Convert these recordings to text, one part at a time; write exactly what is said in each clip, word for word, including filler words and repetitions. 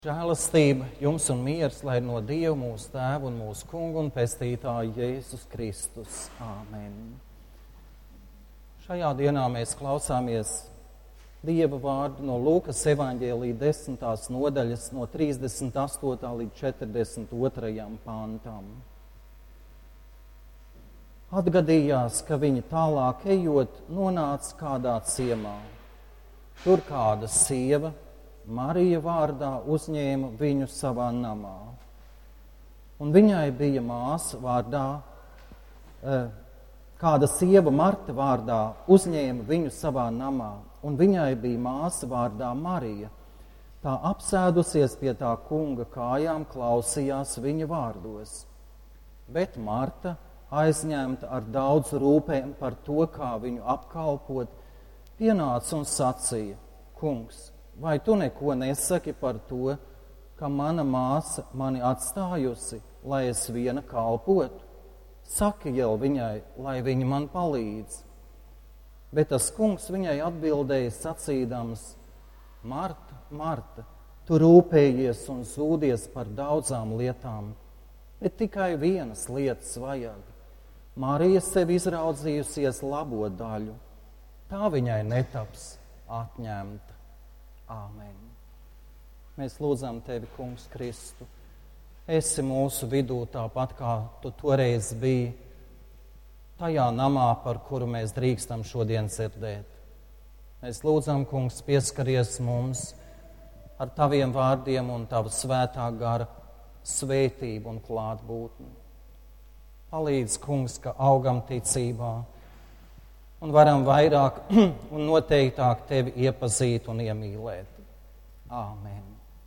Žēlastība jums un miers, lai no Dieva mūsu Tēva un mūsu Kunga un Pestītāja Jēzus Kristus. Āmen. Šajā dienā mēs klausāmies Dieva vārdu no Lūkas evaņģēlija desmitās nodaļas no trīsdesmit astotā līdz četrdesmit otrajam pantam. Atgadījās, ka viņi tālāk ejot nonāca kādā ciemā. Tur kāda sieva, Marija vārdā, uzņēma viņu savā namā. Un viņai bija māsa vārdā, kāda sieva Marta vārdā uzņēma viņu savā namā, un viņai bija māsa vārdā Marija. Tā apsēdusies pie tā kunga kājām, klausījās viņa vārdos. Bet Marta, aizņemta ar daudz rūpēm par to, kā viņu apkalpot, pienāca un sacīja: Kungs, vai tu neko nesaki par to, ka mana māsa mani atstājusi, lai es viena kalpotu? Saki jau viņai, lai viņa man palīdz. Bet tas kungs viņai atbildēja sacīdams: Marta, Marta, tu rūpējies un zūdies par daudzām lietām, bet tikai vienas lietas vajag. Marija sev izraudzījusies labo daļu, tā viņai netaps atņemta. Āmen. Mēs lūdzam Tevi, Kungs Kristu. Esi mūsu vidū tāpat, kā Tu toreiz biji tajā namā, par kuru mēs drīkstam šodien dzirdēt. Mēs lūdzam, Kungs, pieskaries mums ar Taviem vārdiem un Tava svētā gara svētību un klātbūtni. Palīdz, Kungs, ka augam ticībā un varam vairāk un noteiktāk Tevi iepazīt un iemīlēt. Āmen.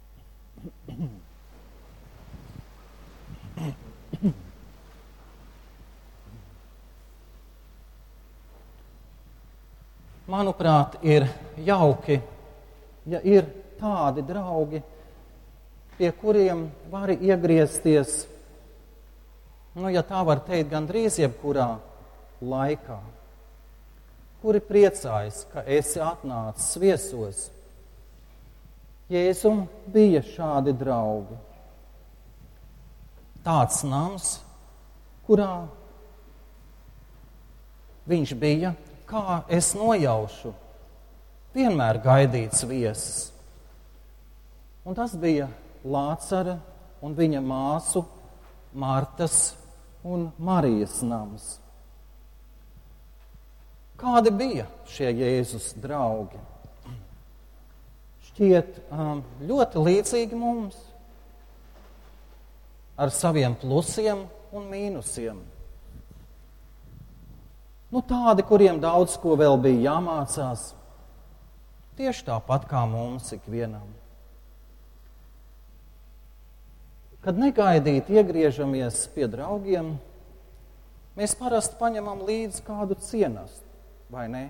Manuprāt, ir jauki, ja ir tādi draugi, pie kuriem vari iegriezties, nu, ja tā var teikt, gandrīz jebkurā laikā, kuri priecājas, ka esi atnācis viesos. Jēzum bija šādi draugi. Tāds nams, kurā viņš bija, kā es nojaušu, vienmēr gaidīts viesis. Un tas bija Lācara un viņa māsu Martas un Marijas nams. Kādi bija šie Jēzus draugi? Šķiet um, ļoti līdzīgi mums, ar saviem plusiem un mīnusiem. Nu, tādi, kuriem daudz ko vēl bija jāmācās, tieši tāpat kā mums ikvienam. Kad negaidīti iegriežamies pie draugiem, mēs parasti paņemam līdzi kādu cienastu. Vai ne?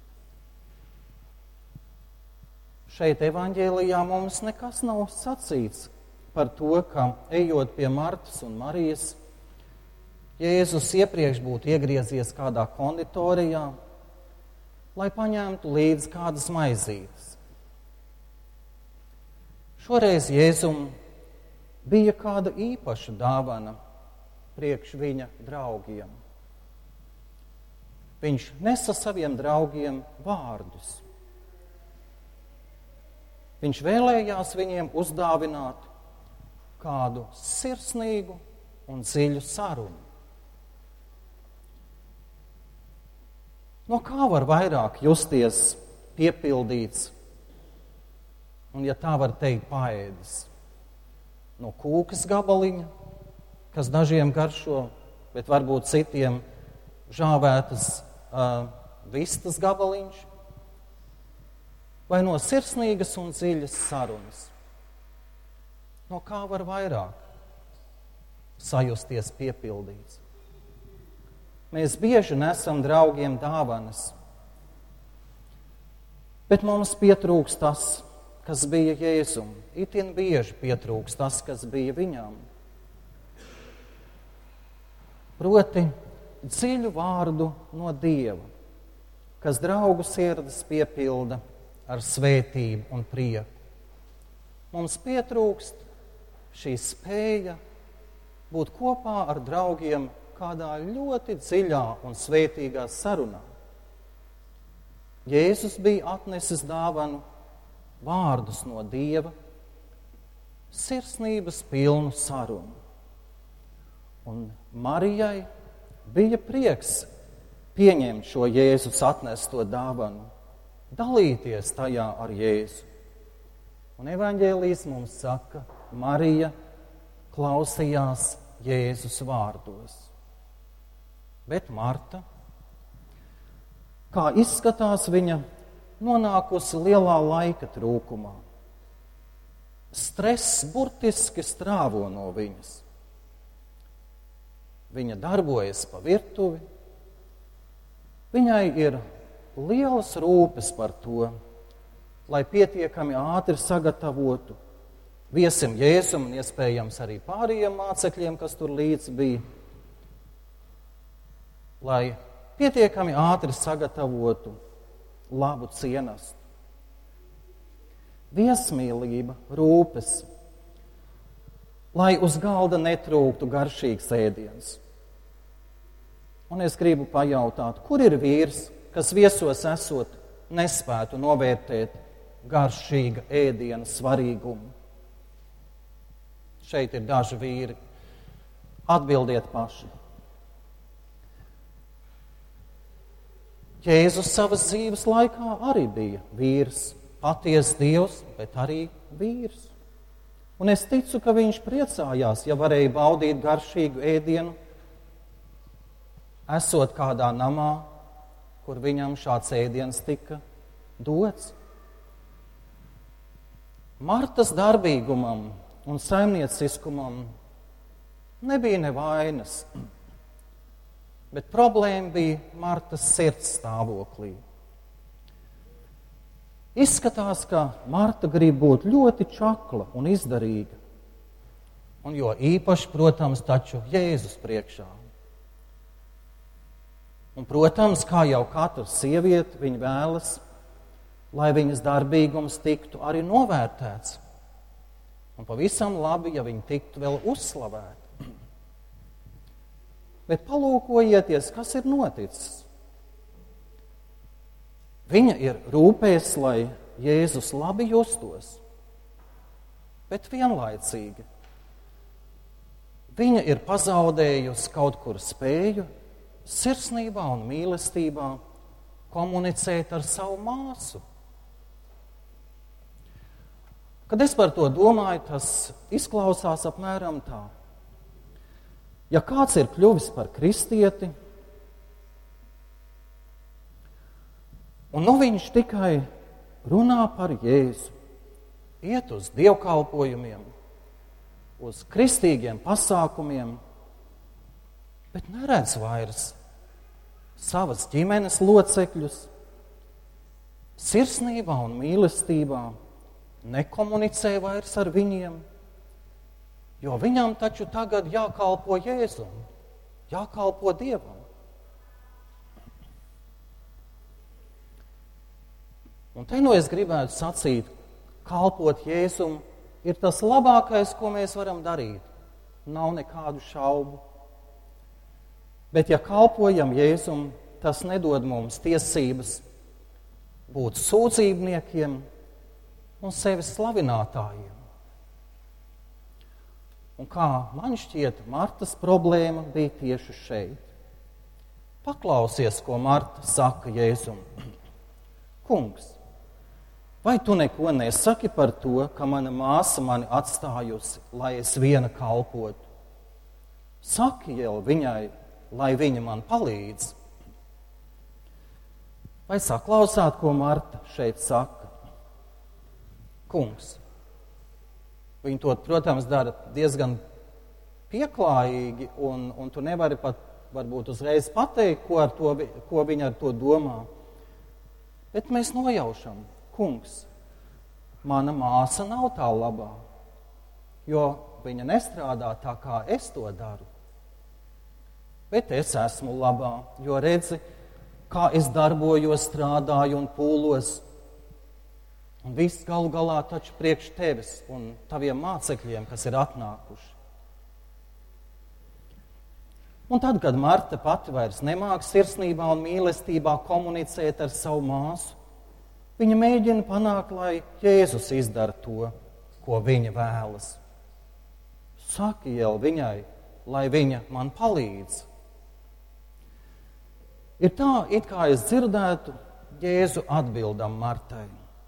Šeit evaņģēlijā mums nekas nav sacīts par to, ka ejot pie Martas un Marijas, Jēzus iepriekš būtu iegriezies kādā konditorijā, lai paņemtu līdzi kādas maizītes. Šoreiz Jēzum bija kāda īpaša dāvana priekš viņa draugiem. Viņš nesa saviem draugiem vārdus. Viņš vēlējās viņiem uzdāvināt kādu sirsnīgu un dziļu sarunu. No kā var vairāk justies piepildīts un, ja tā var teikt, paēdis? No kūkas gabaliņa, kas dažiem garšo, bet varbūt citiem žāvētas Uh, vistas gabaliņš, vai no sirsnīgas un dziļas sarunas? No kā var vairāk sajusties piepildīts? Mēs bieži nesam draugiem dāvanas, bet mums pietrūks tas, kas bija Jēzum. Itin bieži pietrūks tas, kas bija viņam. Proti, dziļu vārdu no Dieva, kas draugu sirdis piepilda ar svētību un prieku. Mums pietrūkst šī spēja būt kopā ar draugiem kādā ļoti dziļā un svētīgā sarunā. Jēzus bija atnesis dāvanu vārdus no Dieva, sirsnības pilnu sarunu. Un Marijai bija prieks pieņemt šo Jēzus atnesto dāvanu, dalīties tajā ar Jēzu. Un evaņģēlijs mums saka, Marija klausījās Jēzus vārdos. Bet Marta, kā izskatās, viņa nonākusi lielā laika trūkumā. Stress burtiski strāvo no viņas. Viņa darbojas pa virtuvi. Viņai ir lielas rūpes par to, lai pietiekami ātri sagatavotu viesim Jēzum un iespējams arī pārējiem mācekļiem, kas tur līdz bija, lai pietiekami ātri sagatavotu labu cienastu. Viesmīlība, rūpes, lai uz galda netrūktu garšīgs ēdiens. Un es gribu pajautāt, kur ir vīrs, kas viesos esot nespētu novērtēt garšīga ēdiena svarīgumu? Šeit ir daži vīri. Atbildiet paši. Jēzus savas dzīves laikā arī bija vīrs, patiesa Dievs, bet arī vīrs. Un es ticu, ka viņš priecājās, ja varēja baudīt garšīgu ēdienu, esot kādā namā, kur viņam šāds ēdiens tika dots. Martas darbīgumam un saimnieciskumam nebija nevainas, bet problēma bija Martas sirds stāvoklī. Izskatās, ka Marta grib būt ļoti čakla un izdarīga, un jo īpaši, protams, taču Jēzus priekšā. Un, protams, kā jau katra sieviete, viņa vēlas, lai viņas darbīgums tiktu arī novērtēts. Un pavisam labi, ja viņa tiktu vēl uzslavēta. Bet palūkojieties, kas ir noticis. Viņa ir rūpēs, lai Jēzus labi justos, bet vienlaicīgi viņa ir pazaudējusi kaut kur spēju sirsnībā un mīlestībā komunicēt ar savu māsu. Kad es par to domāju, tas izklausās apmēram tā. Ja kāds ir kļuvis par kristieti, un nu viņš tikai runā par Jēzu, iet uz dievkalpojumiem, uz kristīgiem pasākumiem, bet neredz vairs savas ģimenes locekļus, sirsnībā un mīlestībā, nekomunicē vairs ar viņiem, jo viņam taču tagad jākalpo Jēzum, jākalpo Dievam. Un te nu es gribētu sacīt, kalpot Jēzum ir tas labākais, ko mēs varam darīt. Nav nekādu šaubu. Bet ja kalpojam Jēzum, tas nedod mums tiesības būt sūdzībniekiem un sevi slavinātājiem. Un kā man šķiet, Martas problēma bija tieši šeit. Paklausies, ko Marta saka Jēzum. Kungs, vai tu neko nesaki par to, ka mana māsa mani atstājusi, lai es viena kalpotu? Saki jau viņai, lai viņa man palīdz. Vai saklausāt, ko Marta šeit saka? Kungs. Viņi to, protams, dara diezgan pieklājīgi, un, un tu nevari pat varbūt uzreiz pateikt, ko, ar to, ko viņi ar to domā. Bet mēs nojaušam, kungs, mana māsa nav tā labā, jo viņa nestrādā tā, kā es to daru. Bet es esmu labā, jo redzi, kā es darbojos, strādāju un pūlos. Un viss galu galā taču priekš tevis un taviem mācekļiem, kas ir atnākuši. Un tad, kad Marta pati vairs nemāk sirsnībā un mīlestībā komunicēt ar savu māsu, viņa mēģina panākt, lai Jēzus izdara to, ko viņa vēlas. Saki jau viņai, lai viņa man palīdz. Ir tā, it kā es dzirdētu Jēzu atbildam Martai.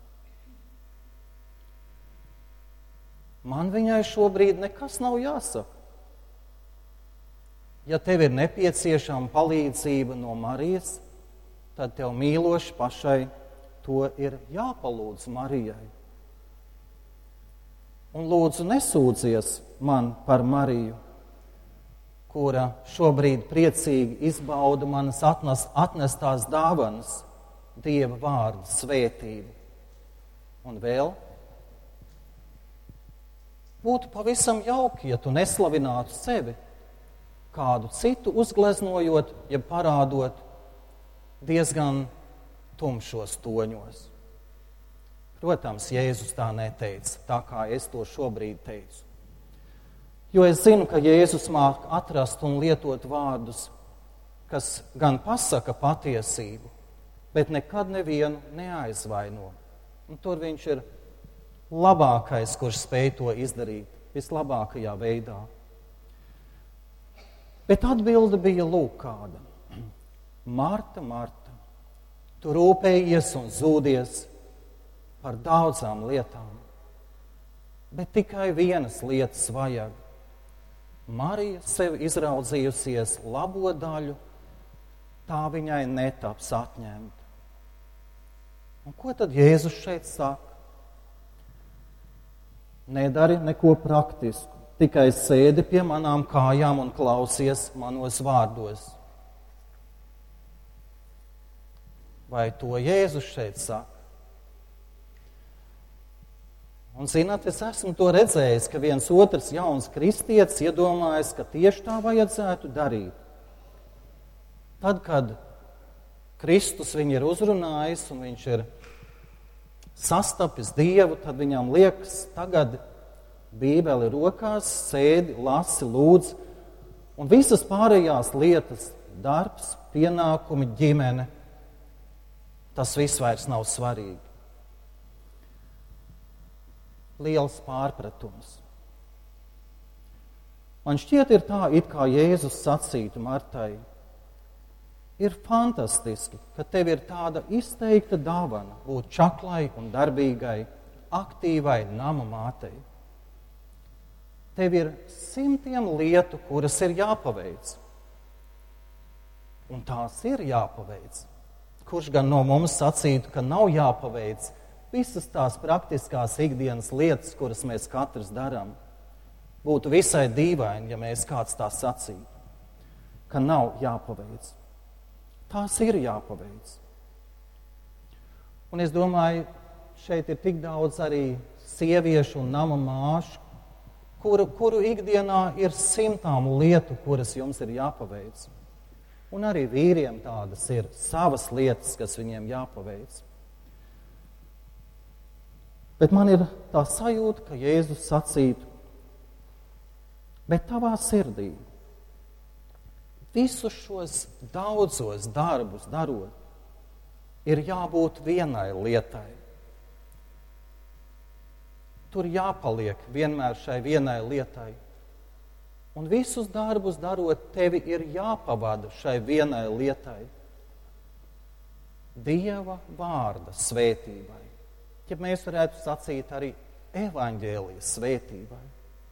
Man viņai šobrīd nekas nav jāsaka. Ja tev ir nepieciešama palīdzība no Marijas, tad tev mīloši pašai to ir jāpalūdz Marijai. Un lūdzu nesūdzies man par Mariju, kura šobrīd priecīgi izbauda manas atnes, atnestās dāvanas, Dieva vārdu svētību. Un vēl būtu pavisam jauki, ja tu neslavinātu sevi, kādu citu uzgleznojot, ja parādot diezgan tumšos toņos. Protams, Jēzus tā neteica, tā kā es to šobrīd teicu. Jo es zinu, ka Jēzus māk atrast un lietot vārdus, kas gan pasaka patiesību, bet nekad nevienu neaizvaino. Un tur viņš ir labākais, kurš spēj to izdarīt, vislabākajā veidā. Bet atbilde bija lūk kāda. Marta, Marta, tu rūpējies un zūdies par daudzām lietām, bet tikai vienas lietas vajag. Marija sev izraudzījusies labo daļu, tā viņai netaps atņemta. Un ko tad Jēzus šeit saka? Nedari neko praktisku, tikai sēdi pie manām kājām un klausies manos vārdos. Vai to Jēzus šeit saka? Un zināt, es esmu to redzējis, ka viens otrs jauns kristietis iedomājas, ka tieši tā vajadzētu darīt. Tad, kad Kristus viņu ir uzrunājis un viņš ir sastapis Dievu, tad viņam liekas, tagad Bībeli rokās, sēdi, lasi, lūdz, un visas pārējās lietas, darbs, pienākumi, ģimene, tas viss vairs nav svarīgi. Liels pārpratums. Man šķiet ir tā, it kā Jēzus sacītu Martai, ir fantastiski, ka tev ir tāda izteikta dāvana būt čaklai un darbīgai, aktīvai nama mātei. Tev ir simtiem lietu, kuras ir jāpaveic. Un tās ir jāpaveic. Kurš gan no mums sacītu, ka nav jāpaveic visas tās praktiskās ikdienas lietas, kuras mēs katrs darām? Būtu visai dīvaini, ja mēs kāds tā sacītu, ka nav jāpaveic. Tās ir jāpaveic. Un es domāju, šeit ir tik daudz arī sieviešu un nama māšu, kuru, kuru ikdienā ir simtām lietu, kuras jums ir jāpaveic. Un arī vīriem tādas ir savas lietas, kas viņiem jāpaveic. Bet man ir tā sajūta, ka Jēzus sacītu, bet tavā sirdī, visus šos daudzos darbus darot, ir jābūt vienai lietai. Tur jāpaliek vienmēr šai vienai lietai. Un visus darbus darot, tevi ir jāpavada šai vienai lietai. Dieva vārda svētībai. Ja mēs varētu sacīt arī evaņģēlijas svētībai.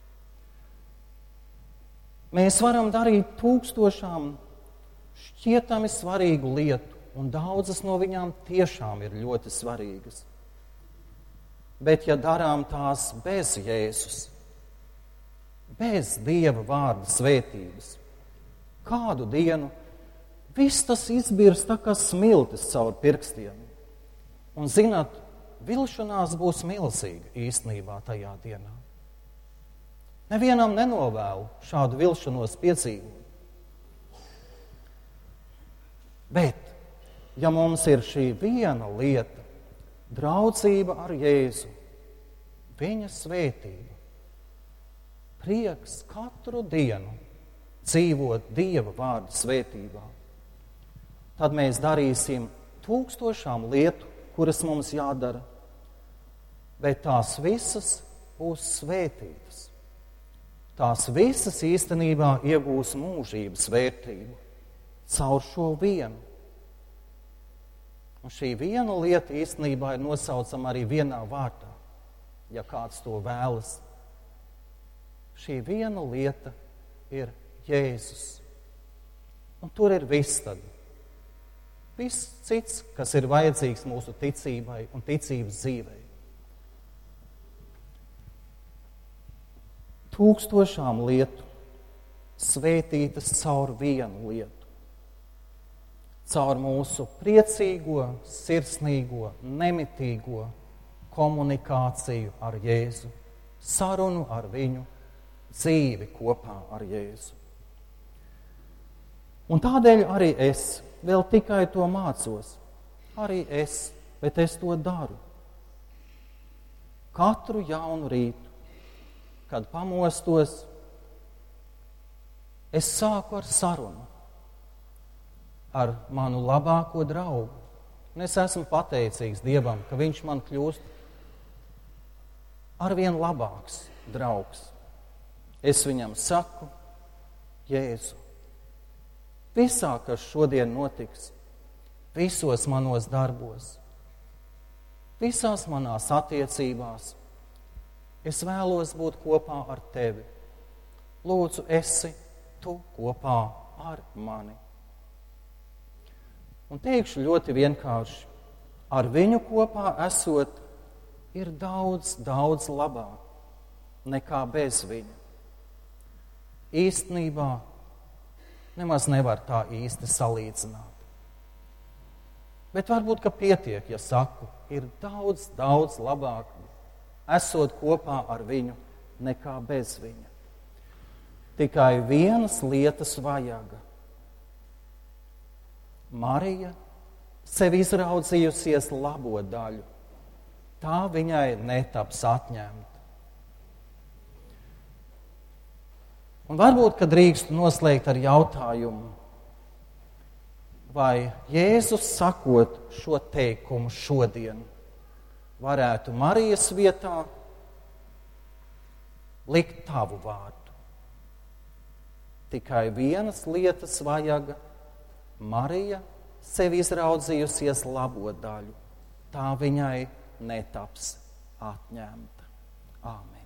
Mēs varam darīt tūkstošām šķietami svarīgu lietu, un daudzas no viņām tiešām ir ļoti svarīgas. Bet ja darām tās bez Jēzus, bez Dieva vārda svētības, kādu dienu viss tas izbirs tā kā smiltis caur pirkstiem. Un zināt, vilšanās būs milzīga īstenībā tajā dienā. Nevienam nenovēlu šādu vilšanos piedzīvot. Bet, ja mums ir šī viena lieta, draudzība ar Jēzu, viņa svētība, prieks katru dienu dzīvot Dieva vārda svētībā. Tad mēs darīsim tūkstošām lietu, kuras mums jādara, bet tās visas būs svētītas. Tās visas īstenībā iegūs mūžības vērtību caur šo vienu. Un šī viena lieta īstenībā ir nosaucama arī vienā vārdā, ja kāds to vēlas. Šī viena lieta ir Jēzus. Un tur ir viss tad. Viss cits, kas ir vajadzīgs mūsu ticībai un ticības dzīvei. Tūkstošām lietu svētītas caur vienu lietu. Caur mūsu priecīgo, sirsnīgo, nemitīgo komunikāciju ar Jēzu, sarunu ar viņu, dzīvi kopā ar Jēzu. Un tādēļ arī es vēl tikai to mācos. Arī es, bet es to daru. Katru jaunu rītu, kad pamostos, es sāku ar sarunu ar manu labāko draugu. Un es esmu pateicīgs Dievam, ka viņš man kļūst arvien labāks draugs. Es viņam saku, Jēzu, visā, kas šodien notiks, visos manos darbos, visās manās attiecībās, es vēlos būt kopā ar tevi. Lūdzu, esi tu kopā ar mani. Un teikšu ļoti vienkārši, ar viņu kopā esot ir daudz, daudz labāk nekā bez viņa. Īstenībā nemaz nevar tā īsti salīdzināt. Bet varbūt, ka pietiek, ja saku, ir daudz, daudz labāk esot kopā ar viņu nekā bez viņa. Tikai vienas lietas vajaga. Marija sev izraudzījusies labo daļu. Tā viņai netaps atņemta. Un varbūt, ka drīkst noslēgt ar jautājumu, vai Jēzus sakot šo teikumu šodien varētu Marijas vietā likt tavu vārdu. Tikai vienas lietas vajaga. Marija sev izraudzījusies labo daļu. Tā viņai netaps atņemta. Āmen.